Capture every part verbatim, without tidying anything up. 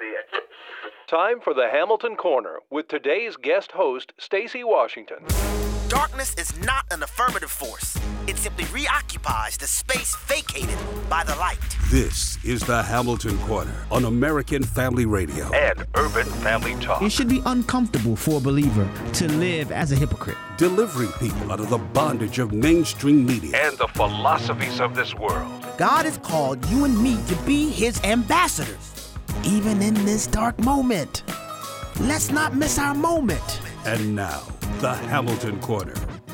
Time for the Hamilton Corner with today's guest host, Stacy Washington. Darkness is not an affirmative force. It simply reoccupies the space vacated by the light. This is the Hamilton Corner on American Family Radio and Urban Family Talk. It should be uncomfortable for a believer to live as a hypocrite. Delivering people out of the bondage of mainstream media and the philosophies of this world. God has called you and me to be his ambassadors, even in this dark moment. Let's not miss our moment. And now, the Hamilton Corner.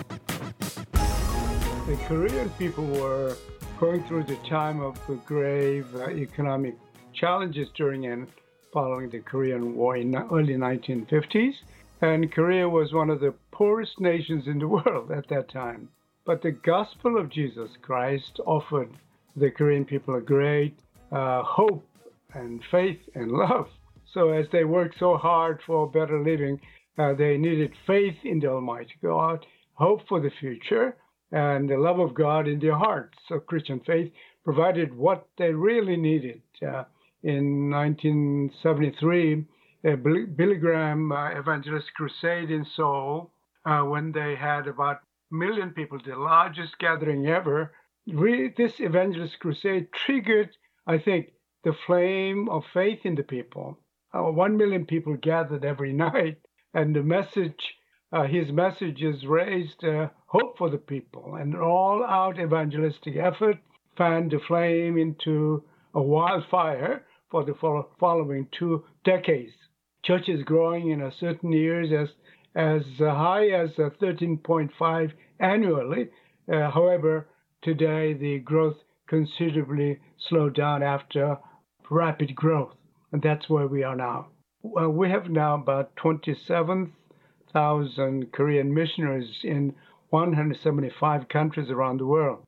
The Korean people were going through the time of the grave uh, economic challenges during and following the Korean War in the early nineteen fifties. And Korea was one of the poorest nations in the world at that time. But the gospel of Jesus Christ offered the Korean people a great uh, hope and faith and love. So as they worked so hard for better living, uh, they needed faith in the Almighty God, hope for the future, and the love of God in their hearts. So Christian faith provided what they really needed. Uh, in nineteen seventy-three, a Billy Graham uh, Evangelist Crusade in Seoul, uh, when they had about a million people, the largest gathering ever, really, this Evangelist Crusade triggered, I think, the flame of faith in the people. Uh, one million people gathered every night, and the message, uh, his messages raised uh, hope for the people. And all-out evangelistic effort fanned the flame into a wildfire for the following two decades. Churches growing in a certain years as as high as uh, thirteen point five annually. Uh, however, today the growth considerably slowed down after rapid growth. And that's where we are now. Well, we have now about twenty-seven thousand Korean missionaries in one hundred seventy-five countries around the world.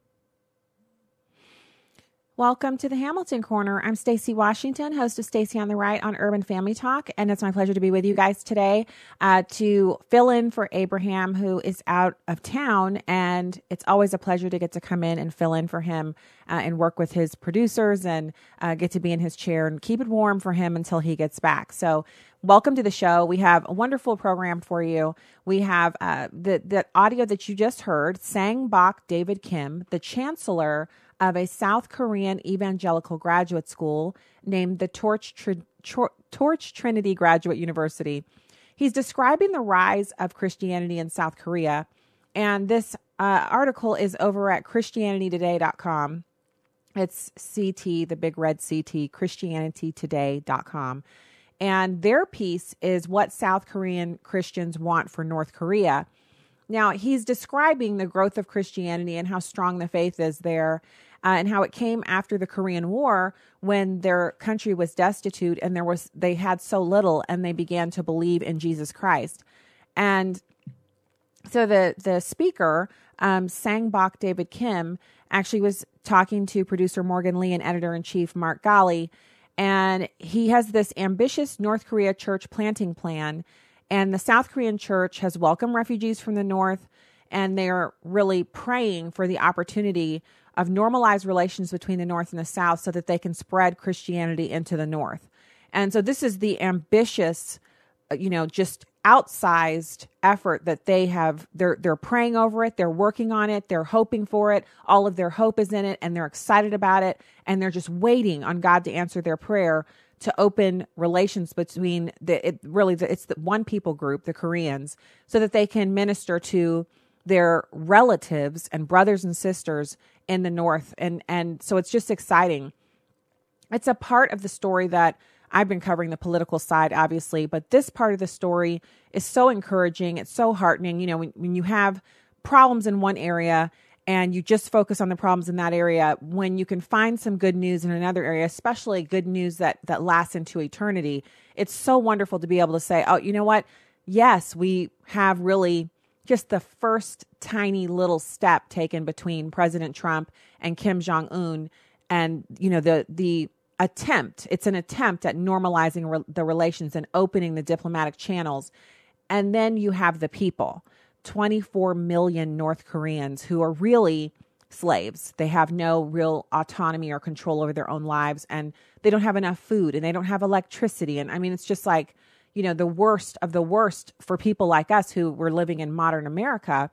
Welcome to the Hamilton Corner. I'm Stacy Washington, host of Stacy on the Right on Urban Family Talk, and it's my pleasure to be with you guys today uh, to fill in for Abraham, who is out of town, and it's always a pleasure to get to come in and fill in for him uh, and work with his producers and uh, get to be in his chair and keep it warm for him until he gets back. So welcome to the show. We have a wonderful program for you. We have uh, the, the audio that you just heard, Sang-bok David Kim, the chancellor of a South Korean evangelical graduate school named the Torch, Tri- Tor- Torch Trinity Graduate University. He's describing the rise of Christianity in South Korea, and this uh, article is over at Christianity Today dot com. It's C T, the big red C T, Christianity Today dot com. And their piece is what South Korean Christians want for North Korea. Now, he's describing the growth of Christianity and how strong the faith is there, uh, and how it came after the Korean War when their country was destitute and there was they had so little, and they began to believe in Jesus Christ. And so the the speaker, um, Sang-bok David Kim, actually was talking to producer Morgan Lee and editor-in-chief Mark Ghali, and he has this ambitious North Korea church planting plan. And the South Korean church has welcomed refugees from the North, and they're really praying for the opportunity of normalized relations between the North and the South so that they can spread Christianity into the North. And so this is the ambitious, you know, just outsized effort that they have. They're, they're praying over it. They're working on it. They're hoping for it. All of their hope is in it, and they're excited about it. And they're just waiting on God to answer their prayer to open relations between the, it really, the, it's the one people group, the Koreans, so that they can minister to their relatives and brothers and sisters in the North. And, and so it's just exciting. It's a part of the story that I've been covering, the political side, obviously, but this part of the story is so encouraging. It's so heartening. You know, when, when you have problems in one area and you just focus on the problems in that area, when you can find some good news in another area, especially good news that that lasts into eternity, it's so wonderful to be able to say, oh, you know what? Yes, we have really just the first tiny little step taken between President Trump and Kim Jong-un, and, you know, the the attempt, it's an attempt at normalizing re- the relations and opening the diplomatic channels. And then you have the people, twenty-four million North Koreans who are really slaves. They have no real autonomy or control over their own lives, and they don't have enough food, and they don't have electricity. And I mean, it's just like, you know, the worst of the worst for people like us who were living in modern America.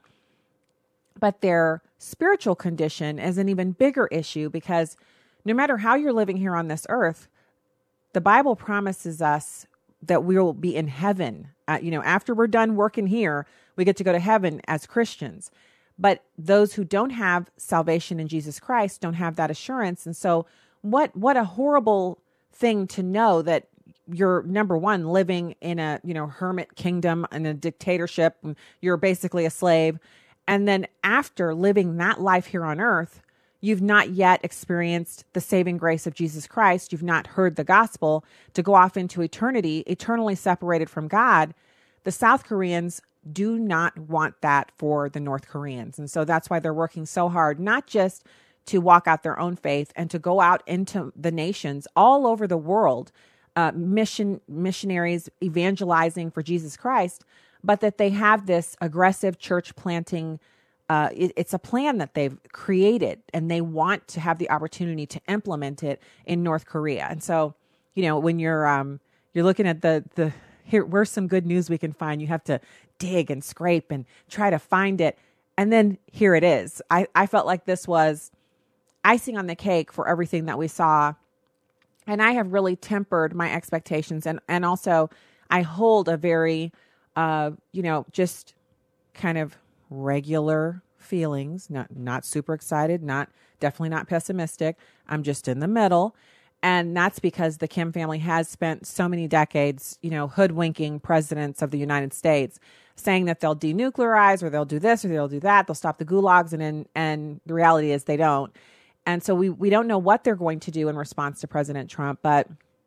But their spiritual condition is an even bigger issue, because no matter how you're living here on this earth, the Bible promises us that we will be in heaven. Uh, you know, after we're done working here, we get to go to heaven as Christians. But those who don't have salvation in Jesus Christ don't have that assurance. And so what what a horrible thing to know that you're, number one, living in a, you know, hermit kingdom and a dictatorship. And you're basically a slave. And then after living that life here on earth, you've not yet experienced the saving grace of Jesus Christ. You've not heard the gospel to go off into eternity, eternally separated from God. The South Koreans do not want that for the North Koreans. And so that's why they're working so hard, not just to walk out their own faith and to go out into the nations all over the world, uh, mission missionaries evangelizing for Jesus Christ, but that they have this aggressive church planting. Uh, it, it's a plan that they've created, and they want to have the opportunity to implement it in North Korea. And so, you know, when you're um, you're looking at the the here, where's some good news we can find? You have to dig and scrape and try to find it, and then here it is. I, I felt like this was icing on the cake for everything that we saw, and I have really tempered my expectations, and and also I hold a very uh, you know, just kind of regular feelings, not not super excited, not definitely not pessimistic. I'm just in the middle. And that's because the Kim family has spent so many decades, you know, hoodwinking presidents of the United States, saying that they'll denuclearize or they'll do this or they'll do that. They'll stop the gulags. And and, and the reality is they don't. And so we, we don't know what they're going to do in response to President Trump, but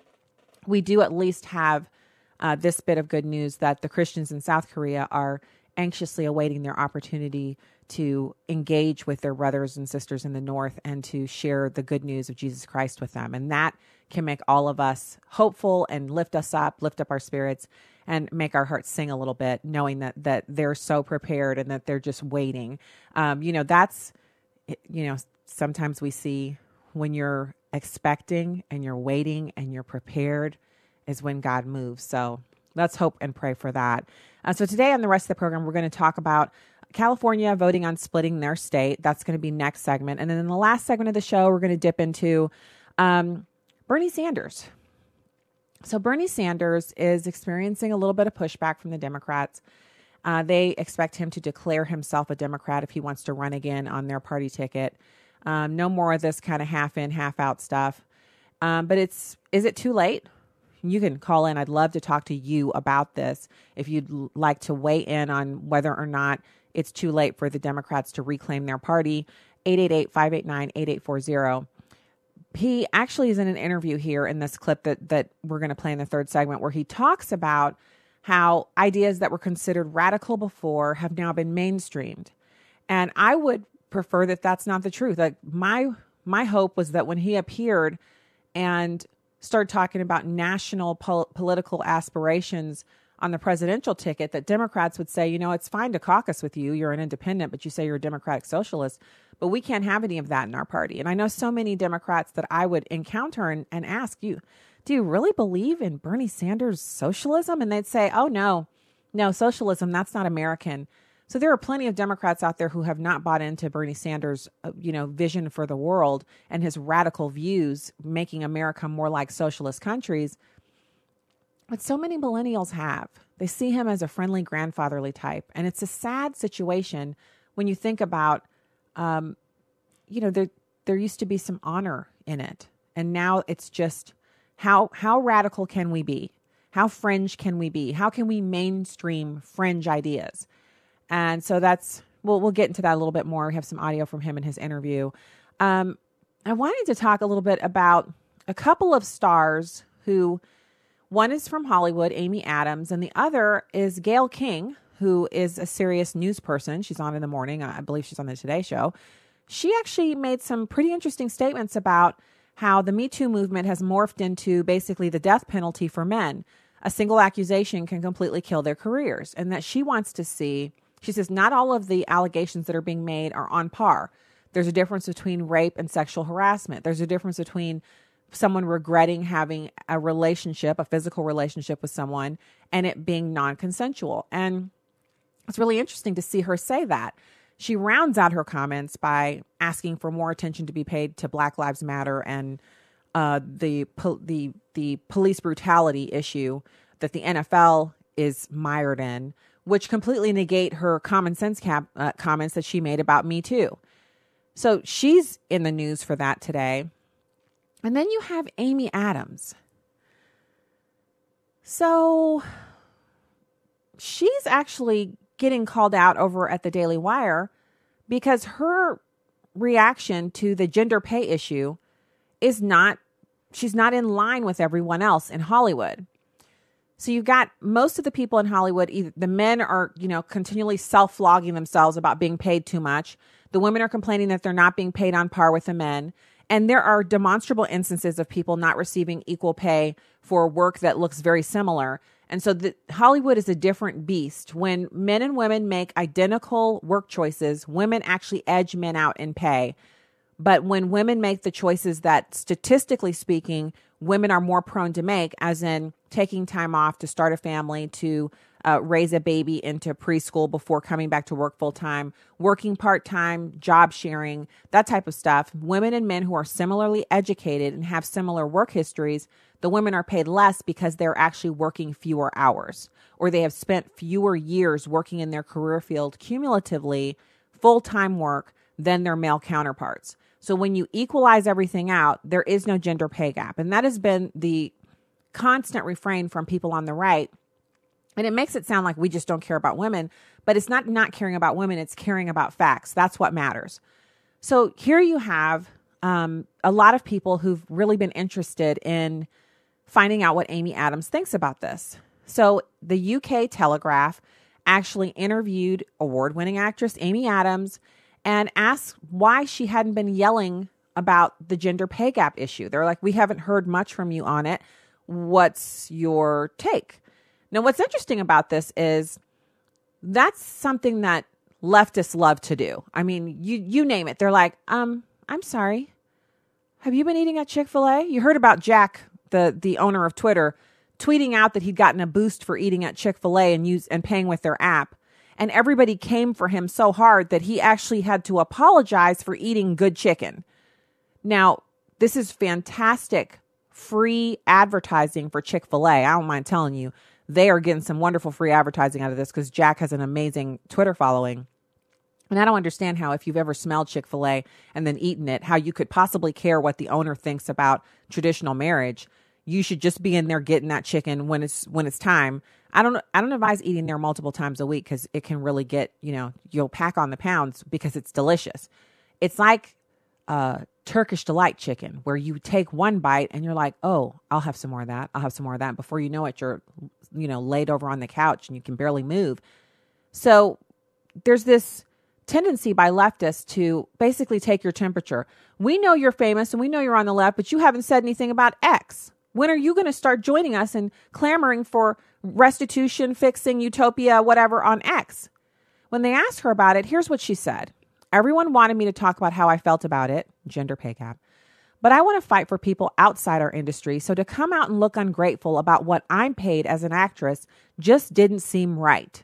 we do at least have uh, this bit of good news that the Christians in South Korea are anxiously awaiting their opportunity to engage with their brothers and sisters in the North and to share the good news of Jesus Christ with them. And that can make all of us hopeful and lift us up, lift up our spirits, and make our hearts sing a little bit, knowing that that they're so prepared and that they're just waiting. Um, you know, that's, you know, sometimes we see when you're expecting and you're waiting and you're prepared is when God moves. So let's hope and pray for that. Uh, so today on the rest of the program, we're going to talk about California voting on splitting their state. That's going to be next segment. And then in the last segment of the show, we're going to dip into um, Bernie Sanders. So Bernie Sanders is experiencing a little bit of pushback from the Democrats. Uh, they expect him to declare himself a Democrat if he wants to run again on their party ticket. Um, no more of this kind of half in, half out stuff. Um, but it's, is it too late? You can call in. I'd love to talk to you about this. If you'd l- like to weigh in on whether or not it's too late for the Democrats to reclaim their party, eight eight eight, five eight nine, eight eight four zero. He actually is in an interview here in this clip that, that we're going to play in the third segment, where he talks about how ideas that were considered radical before have now been mainstreamed. And I would prefer that that's not the truth. Like my, my hope was that when he appeared and started talking about national pol- political aspirations on the presidential ticket, that Democrats would say, you know, it's fine to caucus with you. You're an independent, but you say you're a Democratic socialist, but we can't have any of that in our party. And I know so many Democrats that I would encounter and, and ask you, do you really believe in Bernie Sanders' socialism? And they'd say, oh, no, no, socialism, that's not American. So there are plenty of Democrats out there who have not bought into Bernie Sanders' uh, you know, vision for the world and his radical views, making America more like socialist countries. But so many millennials have. They see him as a friendly grandfatherly type. And it's a sad situation when you think about, um, you know, there there used to be some honor in it. And now it's just, how how radical can we be? How fringe can we be? How can we mainstream fringe ideas? And so that's, we'll, we'll get into that a little bit more. We have some audio from him in his interview. Um, I wanted to talk a little bit about a couple of stars who, one is from Hollywood, Amy Adams, and the other is Gayle King, who is a serious news person. She's on in the morning. I believe she's on the Today Show. She actually made some pretty interesting statements about how the Me Too movement has morphed into basically the death penalty for men. A single accusation can completely kill their careers, and that she wants to see, she says, not all of the allegations that are being made are on par. There's a difference between rape and sexual harassment. There's a difference between someone regretting having a relationship, a physical relationship with someone, and it being non-consensual. And it's really interesting to see her say that. She rounds out her comments by asking for more attention to be paid to Black Lives Matter and uh, the po- the the police brutality issue that the N F L is mired in, which completely negate her common sense cap- uh, comments that she made about Me Too. So she's in the news for that today. And then you have Amy Adams. So she's actually getting called out over at the Daily Wire because her reaction to the gender pay issue is not, she's not in line with everyone else in Hollywood. So you've got most of the people in Hollywood, either the men are, you know, continually self-flogging themselves about being paid too much. The women are complaining that they're not being paid on par with the men. And there are demonstrable instances of people not receiving equal pay for work that looks very similar. And so the, Hollywood is a different beast. When men and women make identical work choices, women actually edge men out in pay. But when women make the choices that, statistically speaking, women are more prone to make, as in taking time off to start a family, to uh, raise a baby into preschool before coming back to work full time, working part time, job sharing, that type of stuff, women and men who are similarly educated and have similar work histories, the women are paid less because they're actually working fewer hours, or they have spent fewer years working in their career field cumulatively, full-time work, than their male counterparts. So when you equalize everything out, there is no gender pay gap. And that has been the constant refrain from people on the right. And it makes it sound like we just don't care about women, but it's not not caring about women, it's caring about facts. That's what matters. So here you have um, a lot of people who've really been interested in finding out what Amy Adams thinks about this. So the U K Telegraph actually interviewed award-winning actress Amy Adams and asked why she hadn't been yelling about the gender pay gap issue. They're like, we haven't heard much from you on it. What's your take? Now, what's interesting about this is that's something that leftists love to do. I mean, you you name it. They're like, um, I'm sorry. Have you been eating at Chick-fil-A? You heard about Jack, the the owner of Twitter, tweeting out that he'd gotten a boost for eating at Chick-fil-A and use and paying with their app. And everybody came for him so hard that he actually had to apologize for eating good chicken. Now, this is fantastic free advertising for Chick-fil-A. I don't mind telling you, they are getting some wonderful free advertising out of this because Jack has an amazing Twitter following. And I don't understand how, if you've ever smelled Chick-fil-A and then eaten it, how you could possibly care what the owner thinks about traditional marriage. You should just be in there getting that chicken when it's when it's time. I don't I don't advise eating there multiple times a week because it can really get, you know, you'll pack on the pounds because it's delicious. It's like uh, Turkish Delight chicken, where you take one bite and you're like, oh, I'll have some more of that. I'll have some more of that. Before you know it, you're, you know, laid over on the couch and you can barely move. So there's this tendency by leftists to basically take your temperature. We know you're famous and we know you're on the left, but you haven't said anything about X. When are you going to start joining us and clamoring for restitution, fixing, utopia, whatever on X? When they asked her about it, here's what she said. Everyone wanted me to talk about how I felt about it, gender pay gap, but I want to fight for people outside our industry. So to come out and look ungrateful about what I'm paid as an actress just didn't seem right.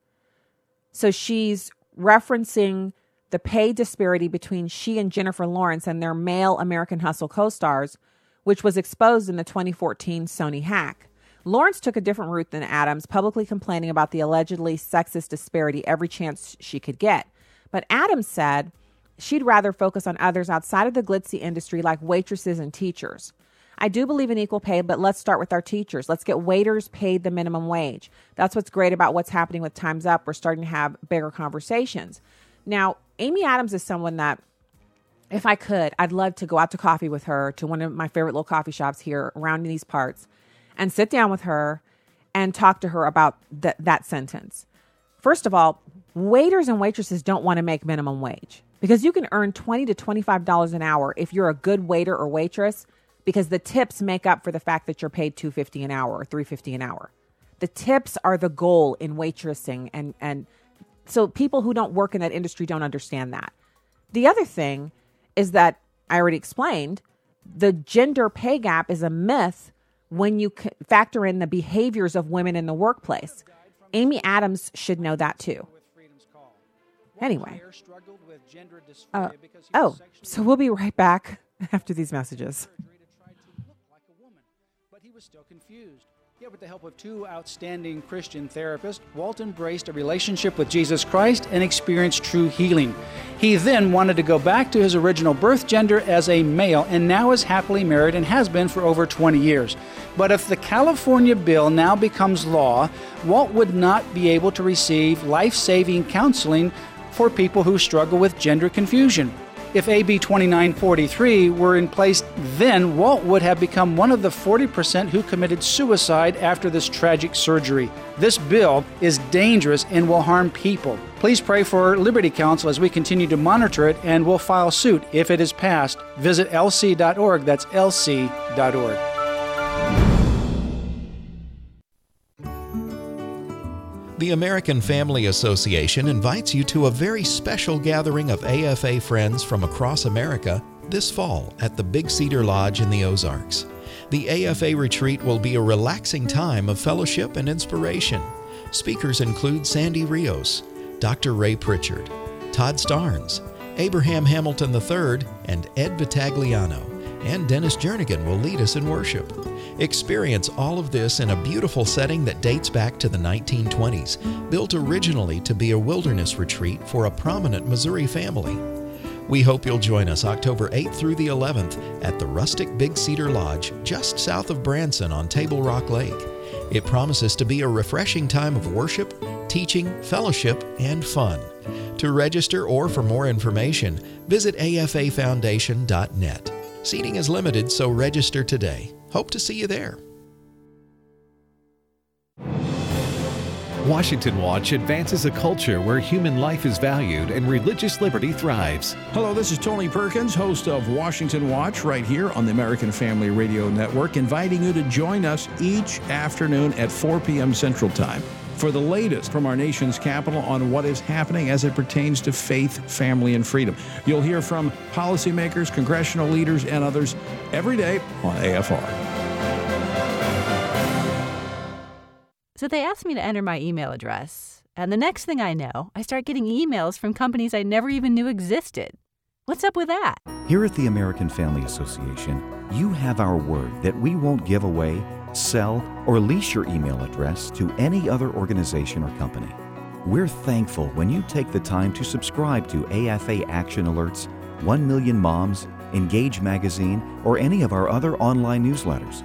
So she's referencing the pay disparity between she and Jennifer Lawrence and their male American Hustle co-stars, which was exposed in the twenty fourteen Sony hack. Lawrence took a different route than Adams, publicly complaining about the allegedly sexist disparity every chance she could get. But Adams said she'd rather focus on others outside of the glitzy industry like waitresses and teachers. I do believe in equal pay, but let's start with our teachers. Let's get waiters paid the minimum wage. That's what's great about what's happening with Time's Up. We're starting to have bigger conversations. Now, Amy Adams is someone that, if I could, I'd love to go out to coffee with her to one of my favorite little coffee shops here around these parts and sit down with her and talk to her about th- that sentence. First of all, waiters and waitresses don't want to make minimum wage because you can earn twenty to twenty-five dollars an hour if you're a good waiter or waitress, because the tips make up for the fact that you're paid two dollars and fifty cents an hour or three dollars and fifty cents an hour. The tips are the goal in waitressing. And, and so people who don't work in that industry don't understand that. The other thing is that I already explained, the gender pay gap is a myth when you factor in the behaviors of women in the workplace. Amy Adams should know that too. Anyway. Uh, oh, so we'll be right back after these messages. But he was still confused. Yet with the help of two outstanding Christian therapists, Walt embraced a relationship with Jesus Christ and experienced true healing. He then wanted to go back to his original birth gender as a male, and now is happily married and has been for over twenty years. But if the California bill now becomes law, Walt would not be able to receive life-saving counseling for people who struggle with gender confusion. If A B twenty-nine forty-three were in place, then Walt would have become one of the forty percent who committed suicide after this tragic surgery. This bill is dangerous and will harm people. Please pray for Liberty Counsel as we continue to monitor it, and will file suit if it is passed. Visit L C dot org. That's L C dot org. The American Family Association invites you to a very special gathering of A F A friends from across America this fall at the Big Cedar Lodge in the Ozarks. The A F A retreat will be a relaxing time of fellowship and inspiration. Speakers include Sandy Rios, Doctor Ray Pritchard, Todd Starnes, Abraham Hamilton the third, and Ed Vitagliano, and Dennis Jernigan will lead us in worship. Experience all of this in a beautiful setting that dates back to the nineteen twenties, built originally to be a wilderness retreat for a prominent Missouri family. We hope you'll join us October eighth through the eleventh at the rustic Big Cedar Lodge just south of Branson on Table Rock Lake. It promises to be a refreshing time of worship, teaching, fellowship, and fun. To register or for more information, visit A F A foundation dot net. Seating is limited, so register today. Hope to see you there. Washington Watch advances a culture where human life is valued and religious liberty thrives. Hello, this is Tony Perkins, host of Washington Watch, right here on the American Family Radio Network, inviting you to join us each afternoon at four p.m. Central Time for the latest from our nation's capital on what is happening as it pertains to faith, family, and freedom. You'll hear from policymakers, congressional leaders, and others every day on A F R. So they asked me to enter my email address, and the next thing I know, I start getting emails from companies I never even knew existed. What's up with that? Here at the American Family Association, you have our word that we won't give away, sell, or lease your email address to any other organization or company. We're thankful when you take the time to subscribe to A F A Action Alerts, One Million Moms, Engage Magazine, or any of our other online newsletters.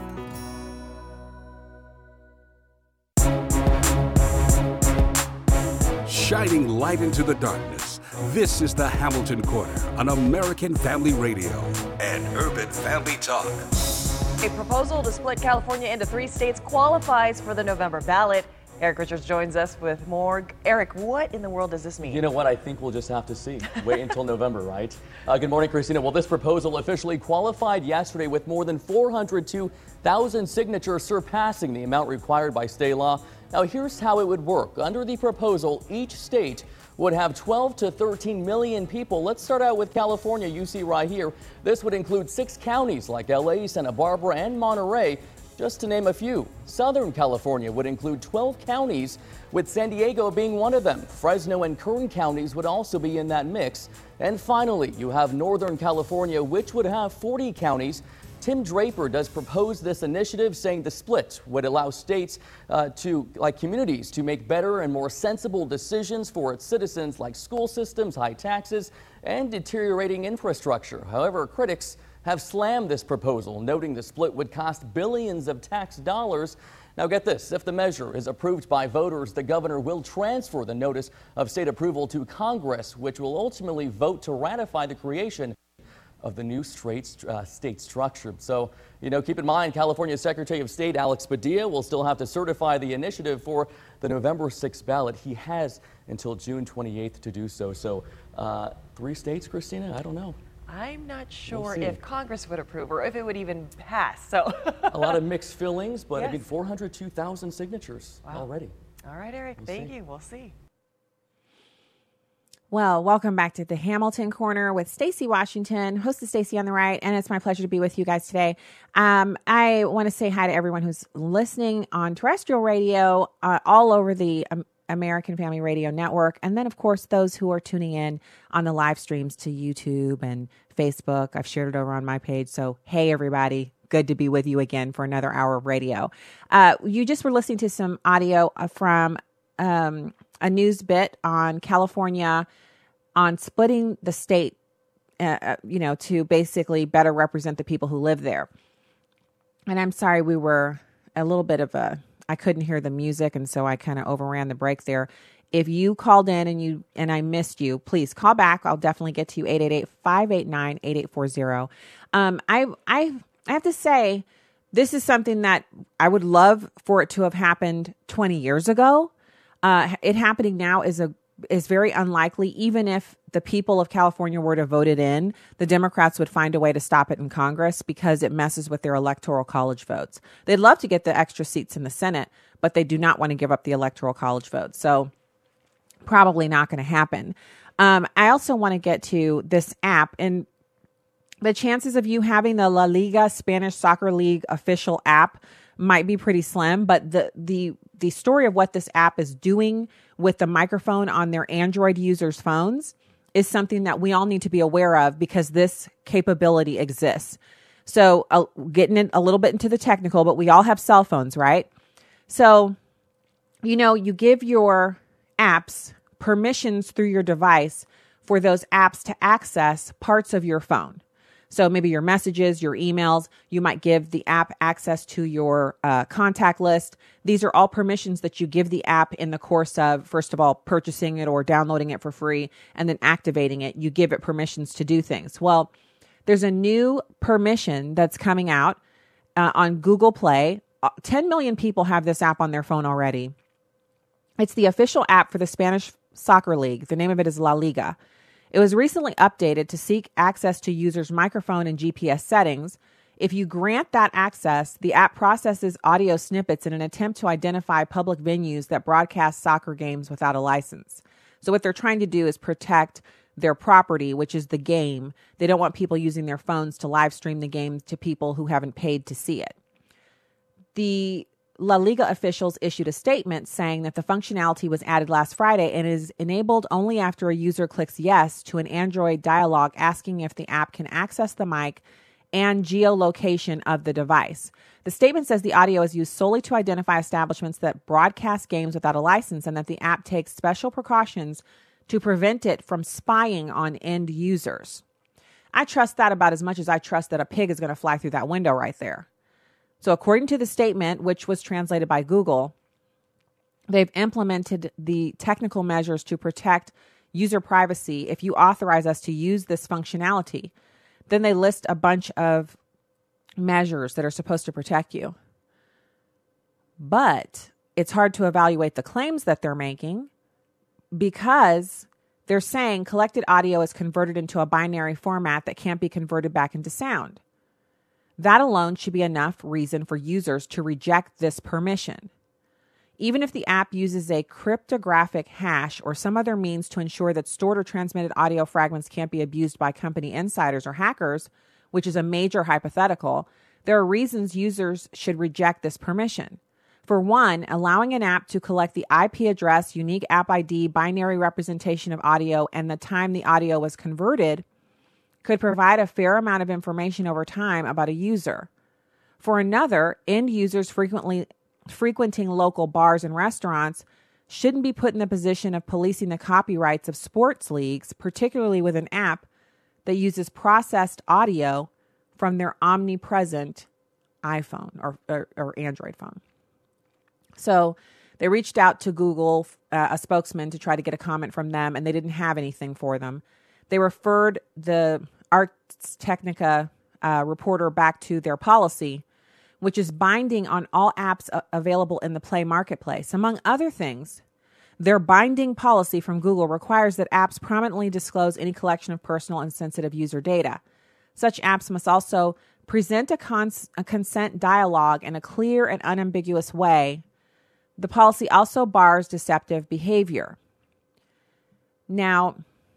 Shining light into the darkness, this is the Hamilton Corner on American Family Radio and Urban Family Talk. A proposal to split California into three states qualifies for the November ballot. Eric Richards joins us with more. Eric, what in the world does this mean? You know what? I think we'll just have to see. Wait until November, right? Uh, good morning, Christina. Well, this proposal officially qualified yesterday with more than four hundred two thousand signatures, surpassing the amount required by state law. Now, here's how it would work. Under the proposal, each state would have twelve to thirteen million people. Let's start out with California. You see right here. This would include six counties like L A, Santa Barbara, and Monterey, just to name a few. Southern California would include twelve counties, with San Diego being one of them. Fresno and Kern counties would also be in that mix. And finally, you have Northern California, which would have forty counties. Tim Draper does propose this initiative, saying the split would allow states uh, to, like communities, to make better and more sensible decisions for its citizens, like school systems, high taxes, and deteriorating infrastructure. However, critics have slammed this proposal, noting the split would cost billions of tax dollars. Now get this, if the measure is approved by voters, the governor will transfer the notice of state approval to Congress, which will ultimately vote to ratify the creation of the new straight, uh, state structure. So, you know, keep in mind, California Secretary of State Alex Padilla will still have to certify the initiative for the November sixth ballot. He has until June twenty-eighth to do so. So uh, three states, Christina? I don't know. I'm not sure We'll if Congress would approve or if it would even pass. So a lot of mixed feelings, but yes. I mean, four hundred two thousand signatures wow. already. All right, Eric. We'll thank see. you. We'll see. Well, welcome back to the Hamilton Corner with Stacy Washington, host of Stacy on the Right, and it's my pleasure to be with you guys today. Um, I want to say hi to everyone who's listening on terrestrial radio uh, all over the um, American Family Radio Network, and then, of course, those who are tuning in on the live streams to YouTube and Facebook. I've shared it over on my page, so hey, everybody. Good to be with you again for another hour of radio. Uh, you just were listening to some audio from um, a news bit on California on splitting the state, uh, you know, to basically better represent the people who live there. And I'm sorry, we were a little bit of a, I couldn't hear the music, and so I kind of overran the break there. If you called in and you and I missed you, please call back. I'll definitely get to you, eight eight eight, five eight nine, eight eight four zero. Um, I, I, I have to say, this is something that I would love for it to have happened twenty years ago. Uh, it happening now is a is very unlikely. Even if the people of California were to vote it in, the Democrats would find a way to stop it in Congress because it messes with their electoral college votes. They'd love to get the extra seats in the Senate, but they do not want to give up the electoral college votes. So probably not going to happen. Um, I also want to get to this app, and the chances of you having the La Liga Spanish Soccer League official app might be pretty slim, but the the the story of what this app is doing with the microphone on their Android users' phones is something that we all need to be aware of, because this capability exists. So uh, getting in a little bit into the technical, but we all have cell phones, right? So, you know, you give your apps permissions through your device for those apps to access parts of your phone. So maybe your messages, your emails, you might give the app access to your uh, contact list. These are all permissions that you give the app in the course of, first of all, purchasing it or downloading it for free, and then activating it. You give it permissions to do things. Well, there's a new permission that's coming out uh, on Google Play. Uh, ten million people have this app on their phone already. It's the official app for the Spanish Soccer League. The name of it is La Liga. It was recently updated to seek access to users' microphone and G P S settings. If you grant that access, the app processes audio snippets in an attempt to identify public venues that broadcast soccer games without a license. So what they're trying to do is protect their property, which is the game. They don't want people using their phones to live stream the game to people who haven't paid to see it. The La Liga officials issued a statement saying that the functionality was added last Friday and is enabled only after a user clicks yes to an Android dialog asking if the app can access the mic and geolocation of the device. The statement says the audio is used solely to identify establishments that broadcast games without a license, and that the app takes special precautions to prevent it from spying on end users. I trust that about as much as I trust that a pig is going to fly through that window right there. So according to the statement, which was translated by Google, they've implemented the technical measures to protect user privacy if you authorize us to use this functionality. Then they list a bunch of measures that are supposed to protect you. But it's hard to evaluate the claims that they're making, because they're saying collected audio is converted into a binary format that can't be converted back into sound. That alone should be enough reason for users to reject this permission. Even if the app uses a cryptographic hash or some other means to ensure that stored or transmitted audio fragments can't be abused by company insiders or hackers, which is a major hypothetical, there are reasons users should reject this permission. For one, allowing an app to collect the I P address, unique app I D, binary representation of audio, and the time the audio was converted could provide a fair amount of information over time about a user. For another, end users frequently frequenting local bars and restaurants shouldn't be put in the position of policing the copyrights of sports leagues, particularly with an app that uses processed audio from their omnipresent iPhone or, or, or Android phone. So they reached out to Google, uh, a spokesman, to try to get a comment from them, and they didn't have anything for them. They referred the Ars Technica uh, reporter back to their policy, which is binding on all apps uh, available in the Play marketplace. Among other things, their binding policy from Google requires that apps prominently disclose any collection of personal and sensitive user data. Such apps must also present a, cons- a consent dialogue in a clear and unambiguous way. The policy also bars deceptive behavior. Now,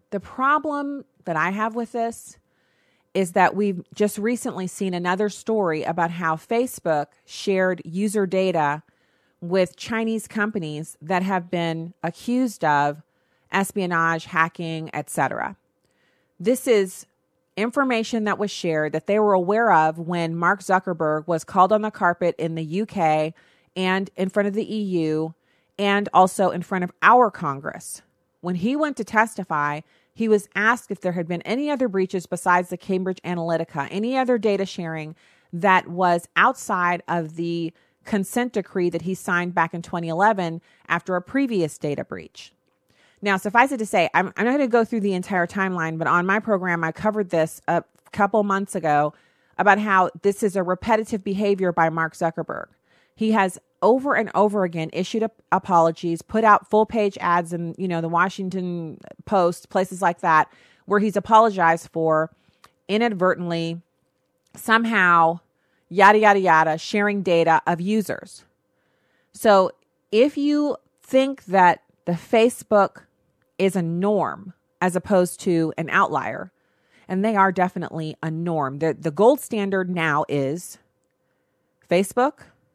The problem that I have with this is that we've just recently seen another story about how Facebook shared user data with Chinese companies that have been accused of espionage, hacking, et cetera. This is information that was shared that they were aware of when Mark Zuckerberg was called on the carpet in the U K and in front of the E U and also in front of our Congress. When he went to testify, he was asked if there had been any other breaches besides the Cambridge Analytica, any other data sharing that was outside of the consent decree that he signed back in twenty eleven after a previous data breach. Now, suffice it to say, I'm, I'm not going to go through the entire timeline, but on my program, I covered this a couple months ago about how this is a repetitive behavior by Mark Zuckerberg. He has over and over again issued ap- apologies, put out full page ads in, you know, the Washington Post, places like that, where he's apologized for inadvertently, somehow, yada, yada, yada, sharing data of users. So if you think that the Facebook is a norm as opposed to an outlier, and they are definitely a norm. The, the gold standard now is Facebook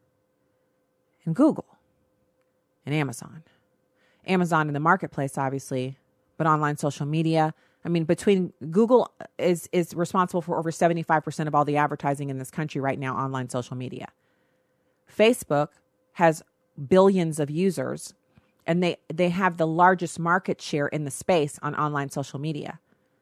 and Google and Amazon. Amazon in the marketplace, obviously, but online social media. I mean, between Google is, is responsible for over seventy-five percent of all the advertising in this country right now, online social media. Facebook has billions of users, and they, they have the largest market share in the space on online social media.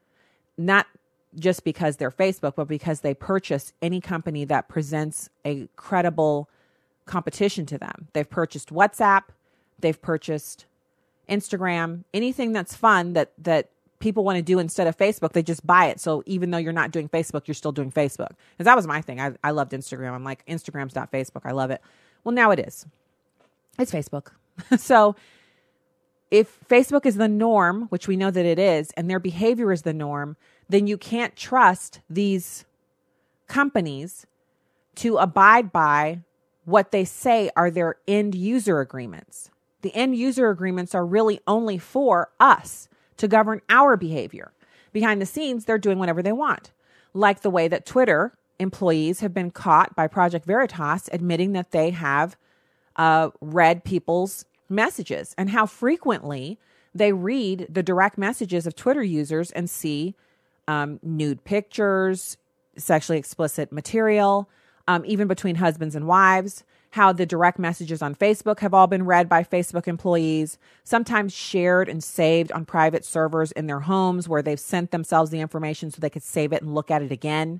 Not just because they're Facebook, but because they purchase any company that presents a credible competition to them. They've purchased WhatsApp, they've purchased Instagram, anything that's fun that that people want to do instead of Facebook, they just buy it. So even though you're not doing Facebook, you're still doing Facebook. Because that was my thing. I, I loved Instagram. I'm like, Instagram's not Facebook. I love it. Well, now it is. It's Facebook. So if Facebook is the norm, which we know that it is, and their behavior is the norm, then you can't trust these companies to abide by what they say are their end user agreements. The end user agreements are really only for us to govern our behavior. Behind the scenes, they're doing whatever they want, like the way that Twitter employees have been caught by Project Veritas admitting that they have uh, read people's messages and how frequently they read the direct messages of Twitter users and see um, nude pictures, sexually explicit material, um, even between husbands and wives, how the direct messages on Facebook have all been read by Facebook employees, sometimes shared and saved on private servers in their homes where they've sent themselves the information so they could save it and look at it again.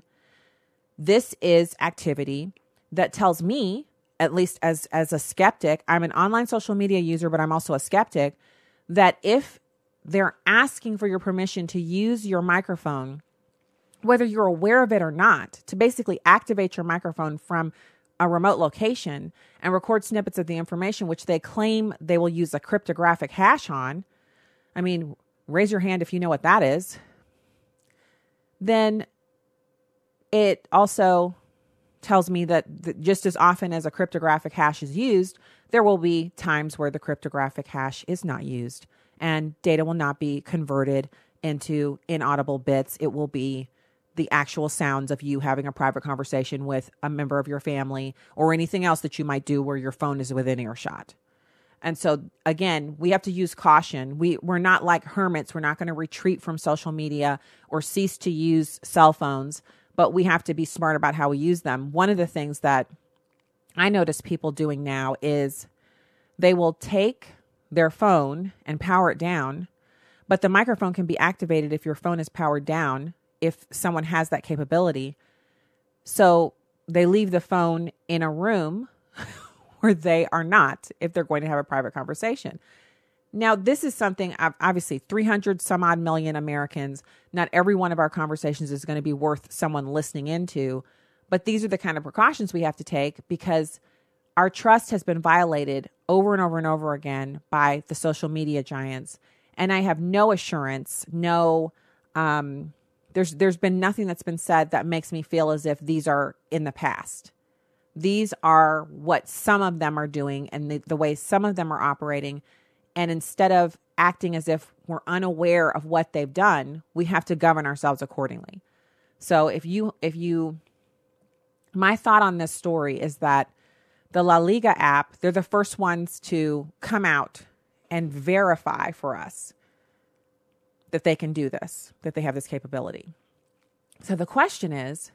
This is activity that tells me, at least as, as a skeptic, I'm an online social media user, but I'm also a skeptic, that if they're asking for your permission to use your microphone, whether you're aware of it or not, to basically activate your microphone from a remote location and record snippets of the information, which they claim they will use a cryptographic hash on. I mean, raise your hand if you know what that is. Then it also tells me that th- just as often as a cryptographic hash is used, there will be times where the cryptographic hash is not used and data will not be converted into inaudible bits. It will be the actual sounds of you having a private conversation with a member of your family or anything else that you might do where your phone is within earshot. And so, again, we have to use caution. We, we're not like hermits. We're not going to retreat from social media or cease to use cell phones, but we have to be smart about how we use them. One of the things that I notice people doing now is they will take their phone and power it down, but the microphone can be activated if your phone is powered down, if someone has that capability. So they leave the phone in a room where they are not, if they're going to have a private conversation. Now, this is something, obviously, three hundred some odd million Americans, not every one of our conversations is going to be worth someone listening into, but these are the kind of precautions we have to take because our trust has been violated over and over and over again by the social media giants. And I have no assurance, no, um, there's there's been nothing that's been said that makes me feel as if these are in the past. These are what some of them are doing and the, the way some of them are operating. And instead of acting as if we're unaware of what they've done, we have to govern ourselves accordingly. So if you, if you, my thought on this story is that the La Liga app, they're the first ones to come out and verify for us that they can do this, that they have this capability. So the question is,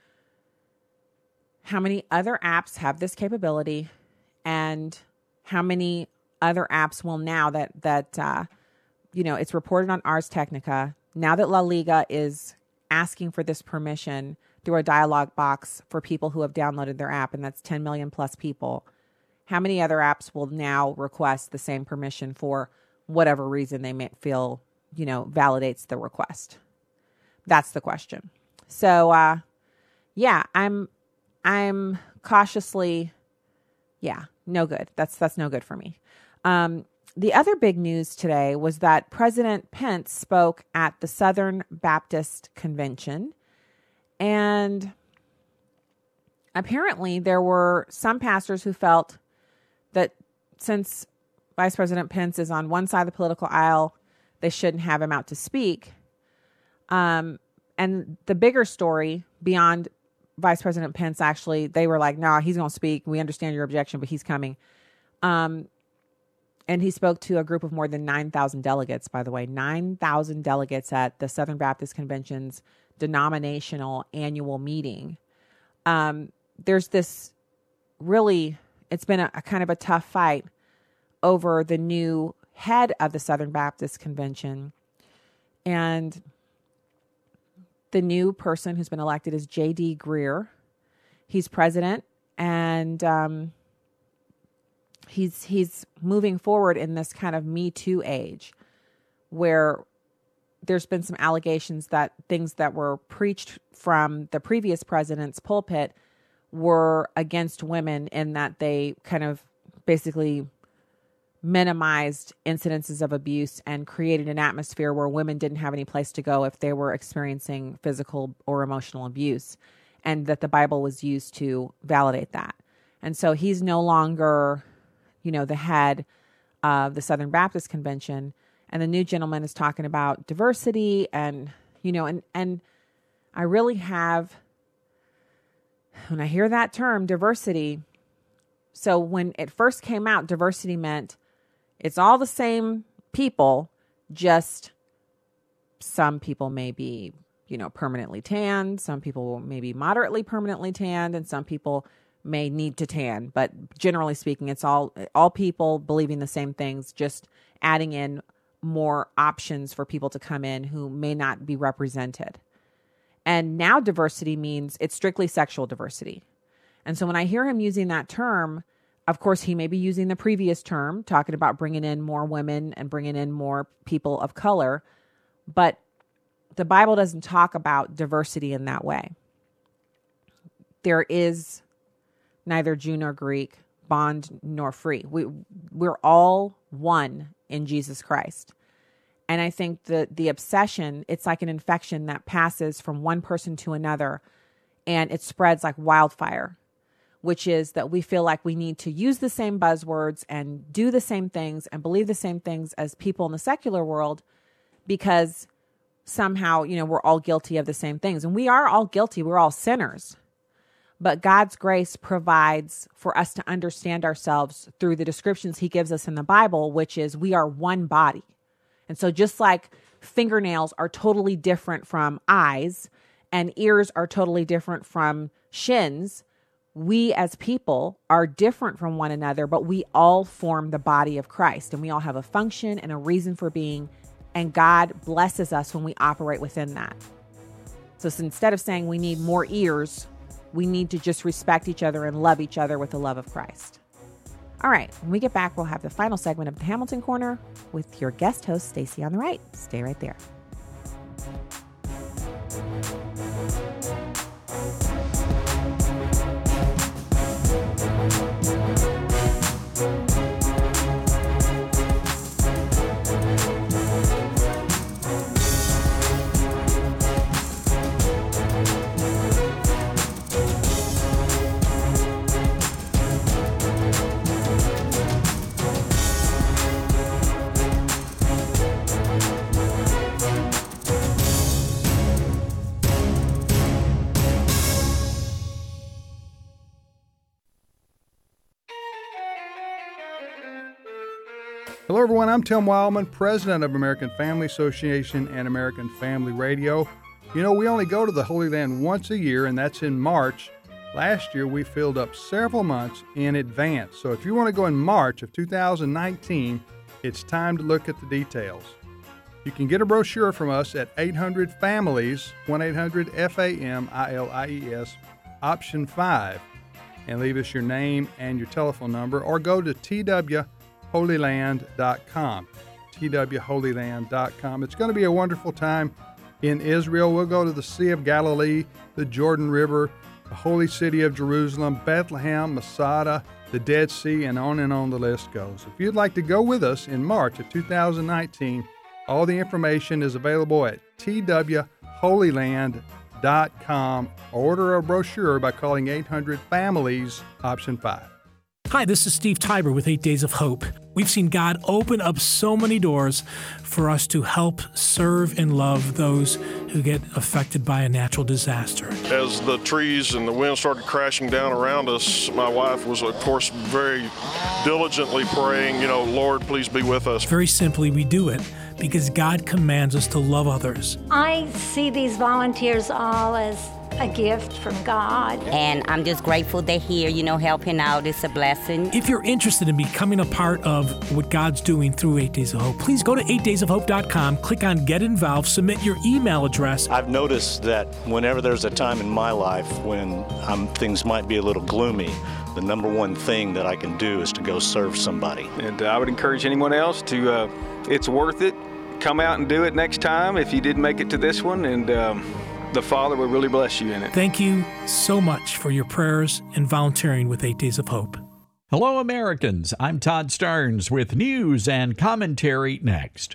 how many other apps have this capability, and how many other apps will now that, that uh, you know, it's reported on Ars Technica, now that La Liga is asking for this permission through a dialog box for people who have downloaded their app, and that's ten million plus people, how many other apps will now request the same permission for whatever reason they may feel, you know, validates the request? That's the question. So, uh, yeah, I'm, I'm cautiously, yeah, no good. That's, that's no good for me. Um, the other big news today was that President Pence spoke at the Southern Baptist Convention, and apparently there were some pastors who felt that since Vice President Pence is on one side of the political aisle, they shouldn't have him out to speak. Um, and the bigger story beyond Vice President Pence, actually, they were like, no, nah, he's going to speak. We understand your objection, but he's coming. Um, and he spoke to a group of more than nine thousand delegates, by the way, nine thousand delegates at the Southern Baptist Convention's denominational annual meeting. Um, there's this really, it's been a, a kind of a tough fight over the new head of the Southern Baptist Convention. And the new person who's been elected is J D Greear. He's president, and um, he's he's moving forward in this kind of Me Too age, where there's been some allegations that things that were preached from the previous president's pulpit were against women, in that they kind of basically minimized incidences of abuse and created an atmosphere where women didn't have any place to go if they were experiencing physical or emotional abuse, and that the Bible was used to validate that. And so he's no longer, you know, the head of the Southern Baptist Convention, and the new gentleman is talking about diversity, and, you know, and, and I really have, when I hear that term, diversity, so when it first came out, diversity meant it's all the same people, just some people may be, you know, permanently tanned, some people may be moderately permanently tanned, and some people may need to tan. But generally speaking, it's all all people believing the same things, just adding in more options for people to come in who may not be represented. And now diversity means it's strictly sexual diversity. And so when I hear him using that term, of course, he may be using the previous term, talking about bringing in more women and bringing in more people of color. But the Bible doesn't talk about diversity in that way. There is neither Jew nor Greek, bond nor free. We, we're all one in Jesus Christ. And I think the, the obsession, it's like an infection that passes from one person to another, and it spreads like wildfire, which is that we feel like we need to use the same buzzwords and do the same things and believe the same things as people in the secular world, because somehow, you know, we're all guilty of the same things. And we are all guilty. We're all sinners. But God's grace provides for us to understand ourselves through the descriptions he gives us in the Bible, which is we are one body. And so just like fingernails are totally different from eyes and ears are totally different from shins, we as people are different from one another, but we all form the body of Christ, and we all have a function and a reason for being, and God blesses us when we operate within that. So, so instead of saying we need more ears, we need to just respect each other and love each other with the love of Christ. All right, when we get back, we'll have the final segment of the Hamilton Corner with your guest host, Stacy on the right. Stay right there. Hello, everyone. I'm Tim Wildman, president of American Family Association and American Family Radio. You know, we only go to the Holy Land once a year, and that's in March. Last year, we filled up several months in advance. So if you want to go in March of two thousand nineteen, it's time to look at the details. You can get a brochure from us at eight hundred families, one eight hundred F A M I L I E S, option five, and leave us your name and your telephone number, or go to T W holy land dot com, T W holy land dot com. It's going to be a wonderful time in Israel. We'll go to the Sea of Galilee, the Jordan River, the Holy City of Jerusalem, Bethlehem, Masada, the Dead Sea, and on and on the list goes. If you'd like to go with us in March of two thousand nineteen, all the information is available at T W holy land dot com. Order a brochure by calling eight hundred families, option five. Hi, this is Steve Tiber with Eight Days of Hope. We've seen God open up so many doors for us to help serve and love those who get affected by a natural disaster. As the trees and the wind started crashing down around us, my wife was, of course, very diligently praying, you know, Lord, please be with us. Very simply, we do it because God commands us to love others. I see these volunteers all as a gift from God. And I'm just grateful they're here, you know, helping out. It's a blessing. If you're interested in becoming a part of what God's doing through Eight Days of Hope, please go to eight days of hope dot com, click on Get Involved, submit your email address. I've noticed that whenever there's a time in my life when um, things might be a little gloomy, the number one thing that I can do is to go serve somebody. And uh, I would encourage anyone else to, uh, it's worth it. Come out and do it next time if you didn't make it to this one, and um, the Father will really bless you in it. Thank you so much for your prayers and volunteering with Eight Days of Hope. Hello, Americans. I'm Todd Starnes with news and commentary next.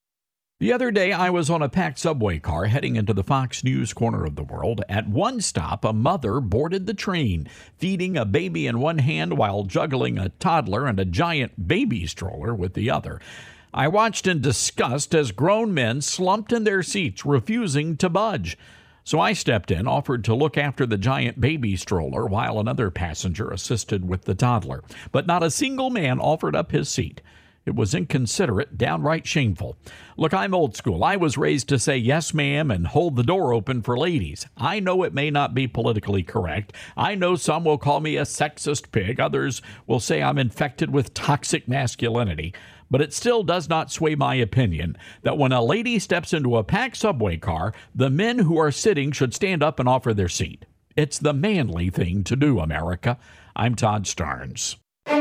The other day, I was on a packed subway car heading into the Fox News corner of the world. At one stop, a mother boarded the train, feeding a baby in one hand while juggling a toddler and a giant baby stroller with the other. I watched in disgust as grown men slumped in their seats, refusing to budge. So I stepped in, offered to look after the giant baby stroller while another passenger assisted with the toddler. But not a single man offered up his seat. It was inconsiderate, downright shameful. Look, I'm old school. I was raised to say yes, ma'am, and hold the door open for ladies. I know it may not be politically correct. I know some will call me a sexist pig. Others will say I'm infected with toxic masculinity. But it still does not sway my opinion that when a lady steps into a packed subway car, the men who are sitting should stand up and offer their seat. It's the manly thing to do, America. I'm Todd Starnes.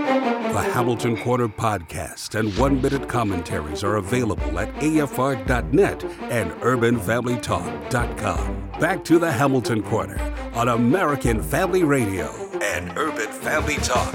The Hamilton Corner podcast and one-minute commentaries are available at A F R dot net and urban family talk dot com. Back to the Hamilton Corner on American Family Radio and Urban Family Talk.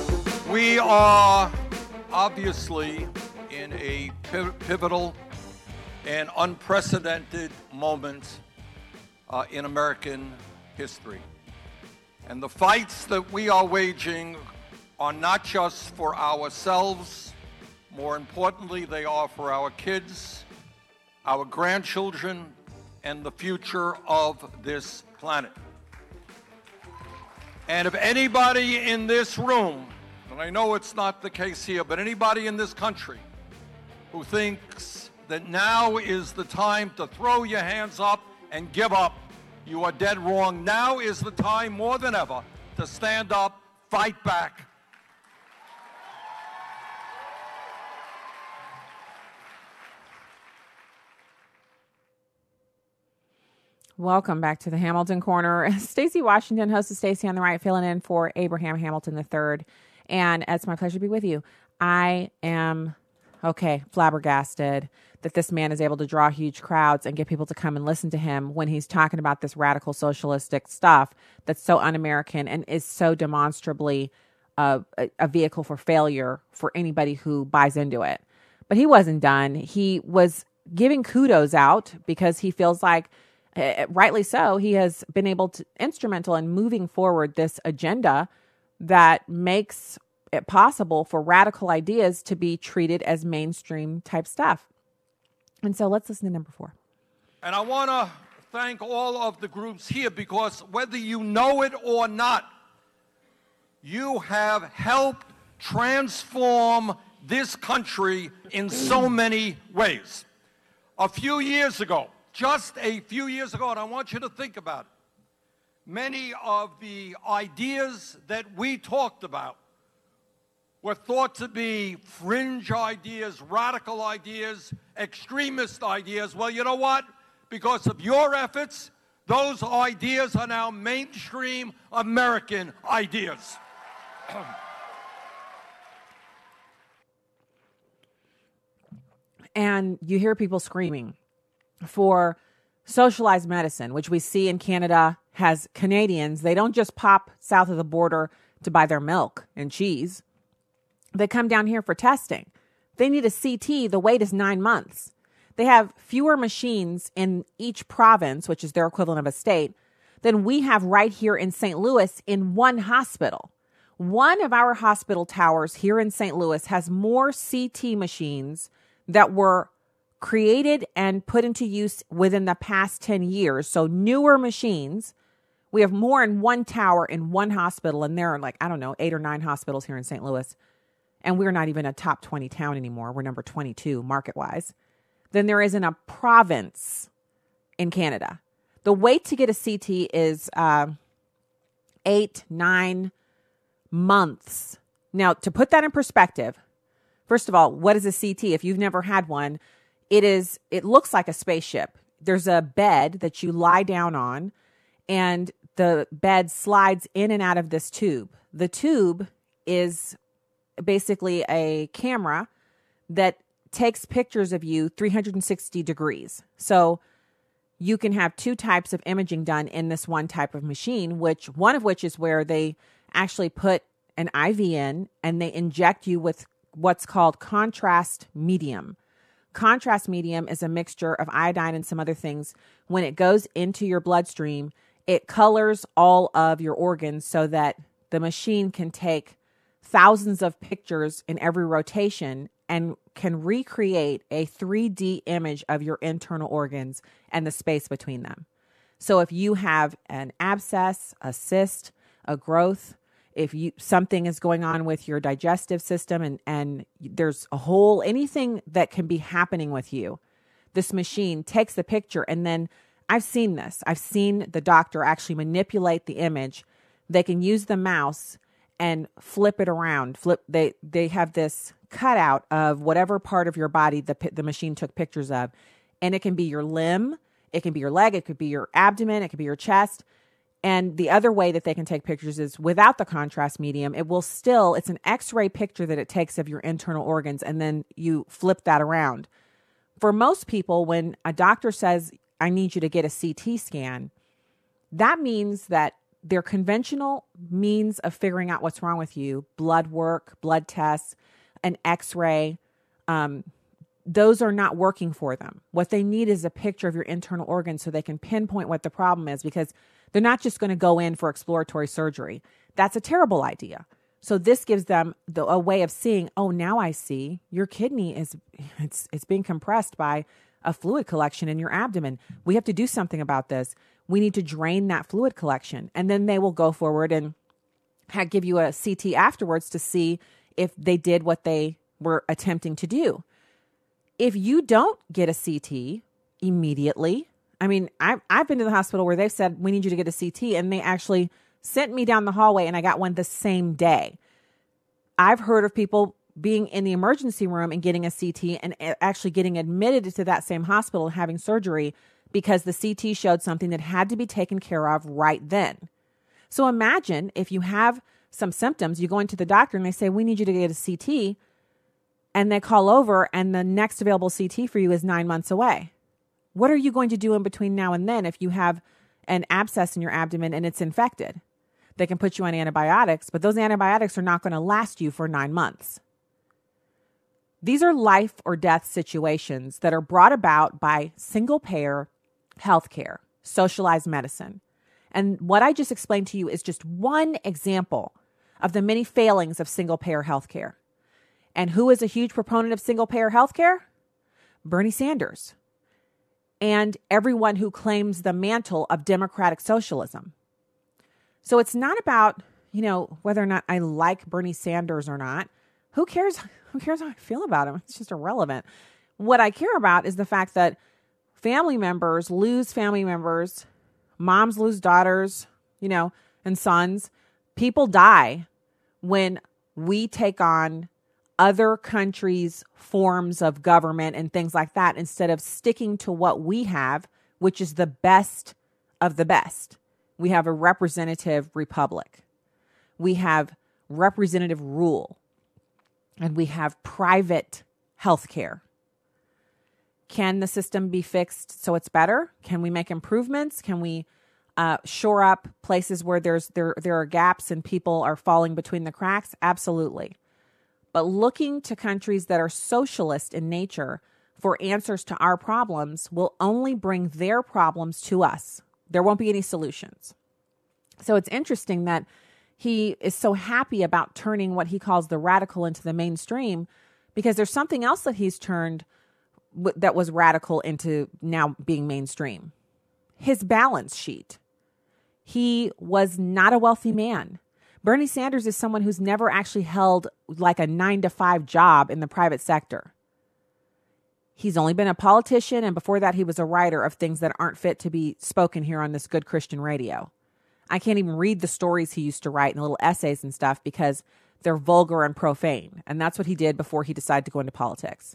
We are obviously in a pivotal and unprecedented moment uh, in American history. And the fights that we are waging are not just for ourselves. More importantly, they are for our kids, our grandchildren, and the future of this planet. And if anybody in this room, and I know it's not the case here, but anybody in this country who thinks that now is the time to throw your hands up and give up, you are dead wrong. Now is the time more than ever to stand up, fight back. Welcome back to the Hamilton Corner. Stacey Washington, host of Stacey on the Right, filling in for Abraham Hamilton the third. And it's my pleasure to be with you. I am, okay, flabbergasted that this man is able to draw huge crowds and get people to come and listen to him when he's talking about this radical socialistic stuff that's so un-American and is so demonstrably uh, a, a vehicle for failure for anybody who buys into it. But he wasn't done. He was giving kudos out because he feels like, uh, rightly so, he has been able to instrumental in moving forward this agenda that makes it possible for radical ideas to be treated as mainstream type stuff. And so let's listen to number four. And I want to thank all of the groups here because whether you know it or not, you have helped transform this country in so many ways. A few years ago, just a few years ago, and I want you to think about it, many of the ideas that we talked about were thought to be fringe ideas, radical ideas, extremist ideas. Well, you know what? Because of your efforts, those ideas are now mainstream American ideas. And you hear people screaming for socialized medicine, which we see in Canada has Canadians. They don't just pop south of the border to buy their milk and cheese. They come down here for testing. They need a C T. The wait is nine months. They have fewer machines in each province, which is their equivalent of a state, than we have right here in Saint Louis in one hospital. One of our hospital towers here in Saint Louis has more C T machines that were created and put into use within the past ten years. So newer machines. We have more in one tower in one hospital, and there are like, I don't know, eight or nine hospitals here in Saint Louis. And we're not even a top twenty town anymore. We're number twenty-two market-wise. Than there is in a province in Canada. The wait to get a C T is uh, eight, nine months. Now, to put that in perspective, first of all, what is a C T? If you've never had one, it is. It looks like a spaceship. There's a bed that you lie down on, and the bed slides in and out of this tube. The tube is basically a camera that takes pictures of you three hundred sixty degrees. So you can have two types of imaging done in this one type of machine, which one of which is where they actually put an I V in and they inject you with what's called contrast medium. Contrast medium is a mixture of iodine and some other things. When it goes into your bloodstream, it colors all of your organs so that the machine can take thousands of pictures in every rotation and can recreate a three D image of your internal organs and the space between them. So if you have an abscess, a cyst, a growth, if you something is going on with your digestive system and, and there's a hole, anything that can be happening with you, this machine takes the picture. And then I've seen this. I've seen the doctor actually manipulate the image. They can use the mouse and flip it around. Flip. They they have this cutout of whatever part of your body the the machine took pictures of, and it can be your limb, it can be your leg, it could be your abdomen, it could be your chest. And the other way that they can take pictures is without the contrast medium. It will still, it's an X-ray picture that it takes of your internal organs, and then you flip that around. For most people, when a doctor says, I need you to get a C T scan, that means that their conventional means of figuring out what's wrong with you, blood work, blood tests, an X-ray, um, those are not working for them. What they need is a picture of your internal organs so they can pinpoint what the problem is, because they're not just going to go in for exploratory surgery. That's a terrible idea. So this gives them the, a way of seeing, oh, now I see your kidney is it's it's being compressed by a fluid collection in your abdomen. We have to do something about this. We need to drain that fluid collection. And then they will go forward and ha- give you a C T afterwards to see if they did what they were attempting to do. If you don't get a C T immediately, I mean, I've, I've been to the hospital where they've said, we need you to get a C T, and they actually sent me down the hallway and I got one the same day. I've heard of people being in the emergency room and getting a C T and actually getting admitted to that same hospital and having surgery because the C T showed something that had to be taken care of right then. So imagine if you have some symptoms, you go into the doctor and they say, we need you to get a C T, and they call over and the next available C T for you is nine months away. What are you going to do in between now and then if you have an abscess in your abdomen and it's infected? They can put you on antibiotics, but those antibiotics are not going to last you for nine months. These are life or death situations that are brought about by single-payer healthcare, socialized medicine. And what I just explained to you is just one example of the many failings of single-payer healthcare. And who is a huge proponent of single-payer healthcare? Bernie Sanders. And everyone who claims the mantle of democratic socialism. So it's not about, you know, whether or not I like Bernie Sanders or not. who cares? Who cares how I feel about him? It's just irrelevant. What I care about is the fact that family members lose family members, moms lose daughters, you know, and sons. People die when we take on other countries' forms of government and things like that instead of sticking to what we have, which is the best of the best. We have a representative republic. We have representative rule. And we have private health care. Can the system be fixed so it's better? Can we make improvements? Can we uh, shore up places where there's there there are gaps and people are falling between the cracks? Absolutely. But looking to countries that are socialist in nature for answers to our problems will only bring their problems to us. There won't be any solutions. So it's interesting that he is so happy about turning what he calls the radical into the mainstream, because there's something else that he's turned w- that was radical into now being mainstream. His balance sheet. He was not a wealthy man. Bernie Sanders is someone who's never actually held like a nine to five job in the private sector. He's only been a politician, and before that, he was a writer of things that aren't fit to be spoken here on this good Christian radio. I can't even read the stories he used to write and little essays and stuff because they're vulgar and profane. And that's what he did before he decided to go into politics.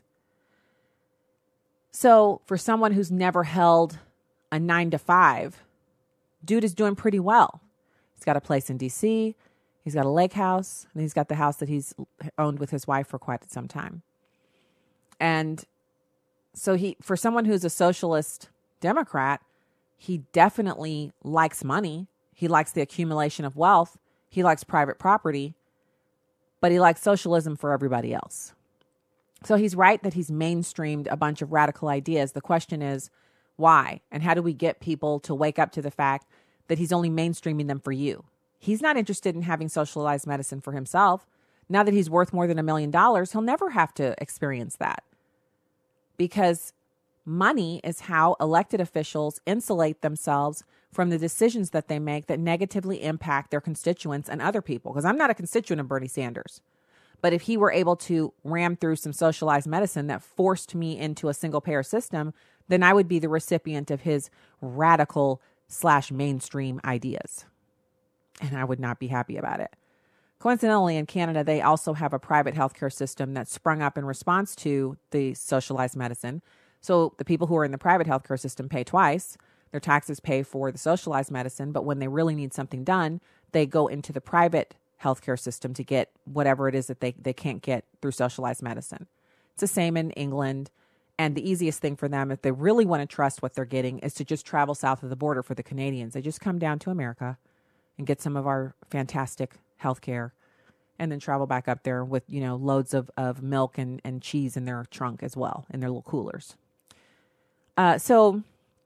So for someone who's never held a nine to five, dude is doing pretty well. He's got a place in D C, he's got a lake house, and he's got the house that he's owned with his wife for quite some time. And so he, for someone who's a socialist Democrat, he definitely likes money. He likes the accumulation of wealth. He likes private property, but he likes socialism for everybody else. So he's right that he's mainstreamed a bunch of radical ideas. The question is, why? And how do we get people to wake up to the fact that he's only mainstreaming them for you? He's not interested in having socialized medicine for himself. Now that he's worth more than a million dollars, he'll never have to experience that. Because money is how elected officials insulate themselves from the decisions that they make that negatively impact their constituents and other people. Because I'm not a constituent of Bernie Sanders. But if he were able to ram through some socialized medicine that forced me into a single payer system, then I would be the recipient of his radical slash mainstream ideas. And I would not be happy about it. Coincidentally, in Canada, they also have a private healthcare system that sprung up in response to the socialized medicine. So the people who are in the private healthcare system pay twice. Their taxes pay for the socialized medicine, but when they really need something done, they go into the private healthcare system to get whatever it is that they, they can't get through socialized medicine. It's the same in England. And the easiest thing for them, if they really want to trust what they're getting, is to just travel south of the border for the Canadians. They just come down to America and get some of our fantastic healthcare and then travel back up there with, you know, loads of, of milk and, and cheese in their trunk as well, in their little coolers. Uh, so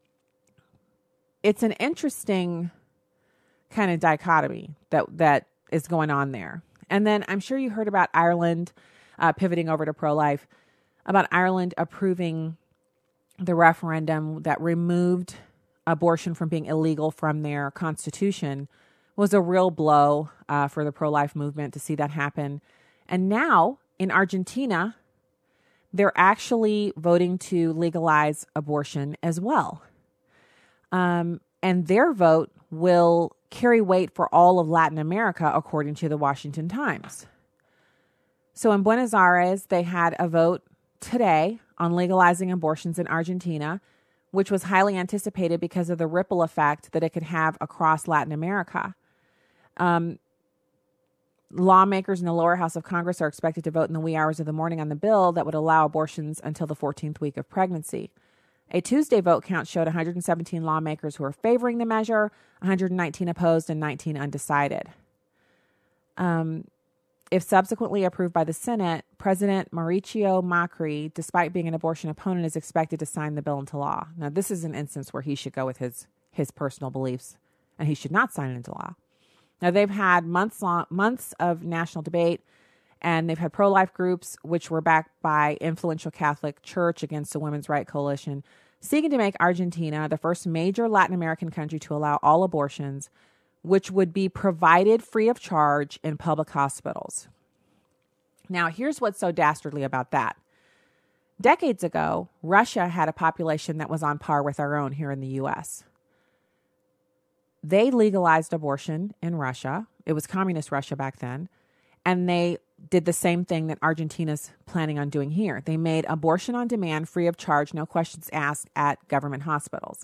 it's an interesting kind of dichotomy that that is going on there. And then I'm sure you heard about Ireland uh, pivoting over to pro-life, about Ireland approving the referendum that removed abortion from being illegal from their constitution. Was a real blow uh, for the pro-life movement to see that happen. And now in Argentina, they're actually voting to legalize abortion as well. Um, and their vote will carry weight for all of Latin America, according to the Washington Times. So in Buenos Aires, they had a vote today on legalizing abortions in Argentina, which was highly anticipated because of the ripple effect that it could have across Latin America. Um, lawmakers in the lower house of Congress are expected to vote in the wee hours of the morning on the bill that would allow abortions until the fourteenth week of pregnancy. A Tuesday vote count showed one hundred seventeen lawmakers who are favoring the measure, one hundred nineteen opposed, and nineteen undecided. Um, if subsequently approved by the Senate, President Mauricio Macri, despite being an abortion opponent, is expected to sign the bill into law. Now, this is an instance where he should go with his, his personal beliefs, and he should not sign it into law. Now, they've had months long, months of national debate, and they've had pro-life groups, which were backed by influential Catholic Church against the Women's Rights Coalition, seeking to make Argentina the first major Latin American country to allow all abortions, which would be provided free of charge in public hospitals. Now, here's what's so dastardly about that. Decades ago, Russia had a population that was on par with our own here in the U S. They legalized abortion in Russia. It was communist Russia back then. And they did the same thing that Argentina's planning on doing here. They made abortion on demand, free of charge, no questions asked at government hospitals.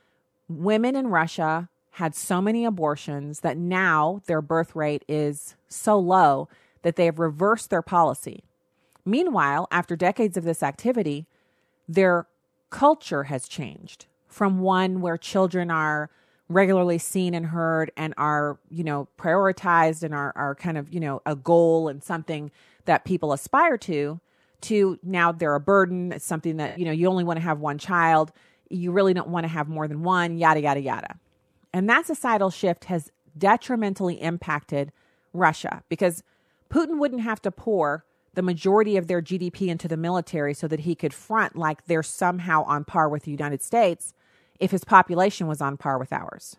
Women in Russia had so many abortions that now their birth rate is so low that they have reversed their policy. Meanwhile, after decades of this activity, their culture has changed from one where children are regularly seen and heard and are, you know, prioritized and are, are kind of, you know, a goal and something that people aspire to, to now they're a burden. It's something that, you know, you only want to have one child. You really don't want to have more than one, yada, yada, yada. And that societal shift has detrimentally impacted Russia because Putin wouldn't have to pour the majority of their G D P into the military so that he could front like they're somehow on par with the United States if his population was on par with ours.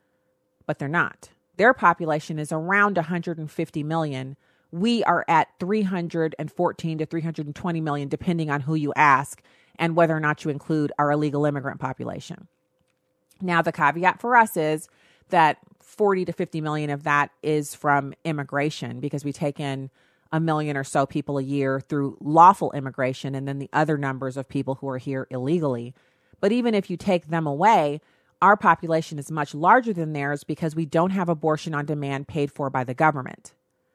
But they're not. Their population is around one hundred fifty million. We are at three hundred fourteen to three hundred twenty million, depending on who you ask and whether or not you include our illegal immigrant population. Now, the caveat for us is that forty to fifty million of that is from immigration because we take in a million or so people a year through lawful immigration, and then the other numbers of people who are here illegally. But even if you take them away, our population is much larger than theirs because we don't have abortion on demand paid for by the government.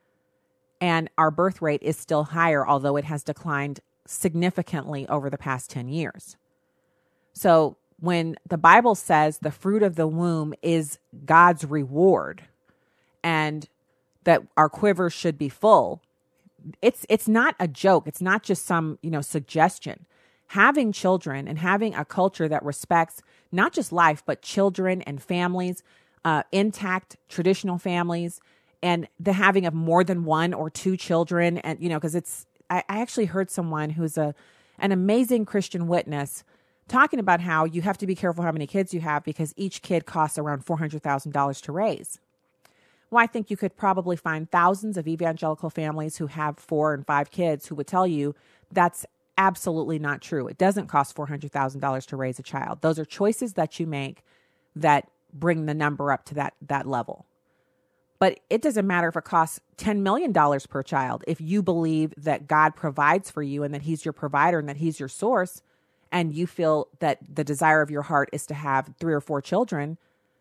And our birth rate is still higher, although it has declined significantly over the past ten years. So when the Bible says the fruit of the womb is God's reward and that our quivers should be full, it's it's not a joke. It's not just some, you know, suggestion. Having children and having a culture that respects not just life, but children and families, uh, intact traditional families, and the having of more than one or two children. And, you know, because it's, I, I actually heard someone who's a an amazing Christian witness talking about how you have to be careful how many kids you have because each kid costs around four hundred thousand dollars to raise. Well, I think you could probably find thousands of evangelical families who have four and five kids who would tell you that's absolutely not true. It doesn't cost four hundred thousand dollars to raise a child. Those are choices that you make that bring the number up to that, that level. But it doesn't matter if it costs ten million dollars per child. If you believe that God provides for you and that he's your provider and that he's your source, and you feel that the desire of your heart is to have three or four children,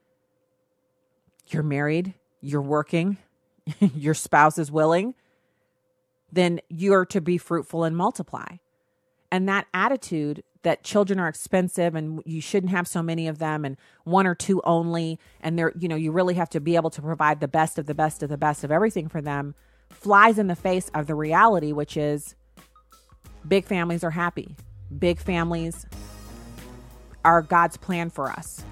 you're married, you're working, your spouse is willing, then you're to be fruitful and multiply. And that attitude that children are expensive and you shouldn't have so many of them and one or two only, and they're, you know, you really have to be able to provide the best of the best of the best of everything for them, flies in the face of the reality, which is big families are happy. Big families are God's plan for us.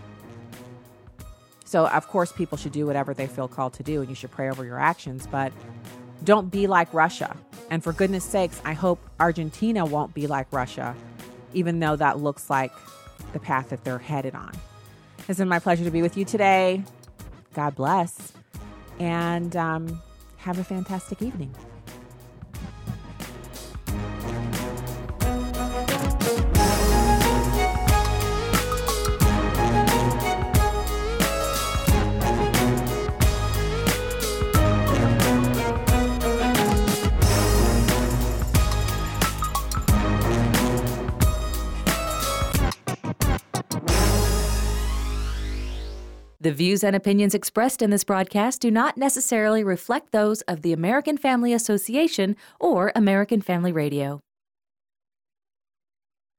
So, of course, people should do whatever they feel called to do, and you should pray over your actions, but don't be like Russia. And for goodness sakes, I hope Argentina won't be like Russia, even though that looks like the path that they're headed on. It's been my pleasure to be with you today. God bless. And um, have a fantastic evening. The views and opinions expressed in this broadcast do not necessarily reflect those of the American Family Association or American Family Radio.